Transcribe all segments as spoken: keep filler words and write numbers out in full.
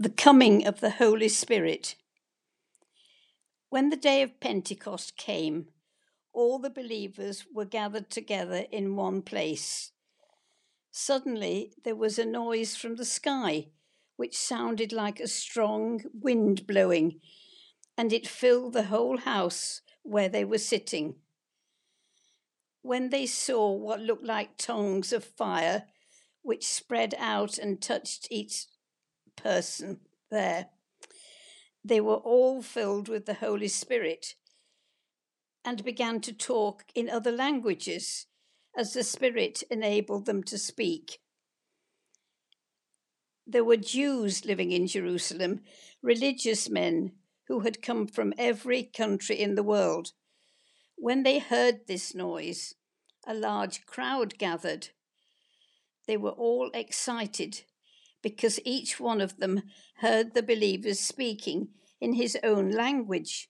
The coming of the Holy Spirit. When the day of Pentecost came, all the believers were gathered together in one place. Suddenly there was a noise from the sky, which sounded like a strong wind blowing, and it filled the whole house where they were sitting. When they saw what looked like tongues of fire, which spread out and touched each person there, they were all filled with the Holy Spirit and began to talk in other languages as the Spirit enabled them to speak. There were Jews living in Jerusalem, religious men who had come from every country in the world. When they heard this noise, a large crowd gathered. They were all excited because each one of them heard the believers speaking in his own language.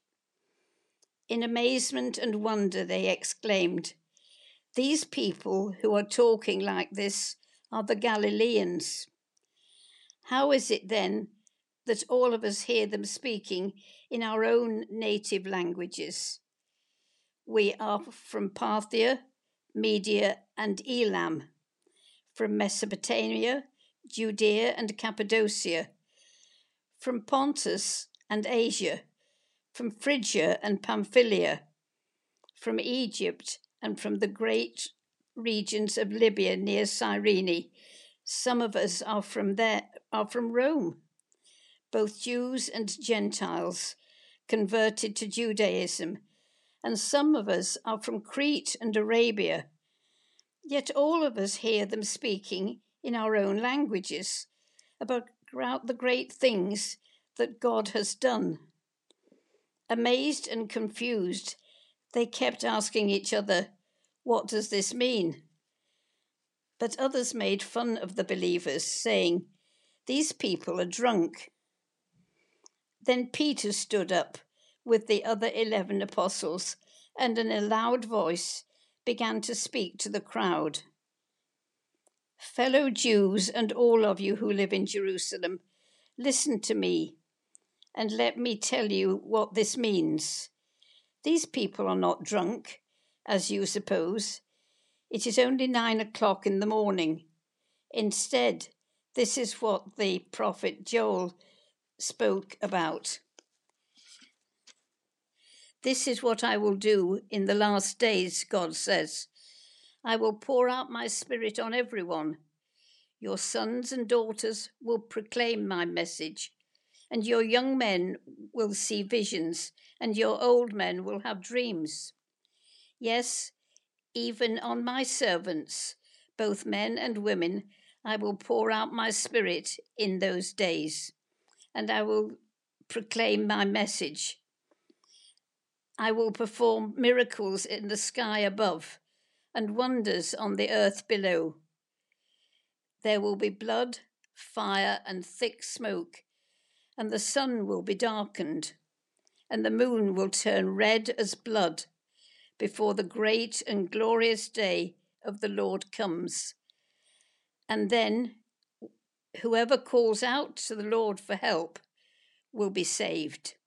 In amazement and wonder, they exclaimed, "These people who are talking like this are the Galileans. How is it then that all of us hear them speaking in our own native languages? We are from Parthia, Media, and Elam, from Mesopotamia, Judea and Cappadocia, from Pontus and Asia, from Phrygia and Pamphylia, from Egypt and from the great regions of Libya near Cyrene. Some of us are from there, are from Rome, both Jews and Gentiles converted to Judaism, and some of us are from Crete and Arabia. Yet all of us hear them speaking in our own languages about the great things that God has done." Amazed and confused, they kept asking each other, "What does this mean?" But others made fun of the believers, saying, "These people are drunk." Then Peter stood up with the other eleven apostles and in a loud voice began to speak to the crowd. "Fellow Jews and all of you who live in Jerusalem, listen to me and let me tell you what this means. These people are not drunk, as you suppose. It is only nine o'clock in the morning. Instead, this is what the prophet Joel spoke about. This is what I will do in the last days, God says. I will pour out my spirit on everyone. Your sons and daughters will proclaim my message, and your young men will see visions, and your old men will have dreams. Yes, even on my servants, both men and women, I will pour out my spirit in those days, and I will proclaim my message. I will perform miracles in the sky above and wonders on the earth below. There will be blood, fire, and thick smoke, and the sun will be darkened, and the moon will turn red as blood before the great and glorious day of the Lord comes. And then whoever calls out to the Lord for help will be saved."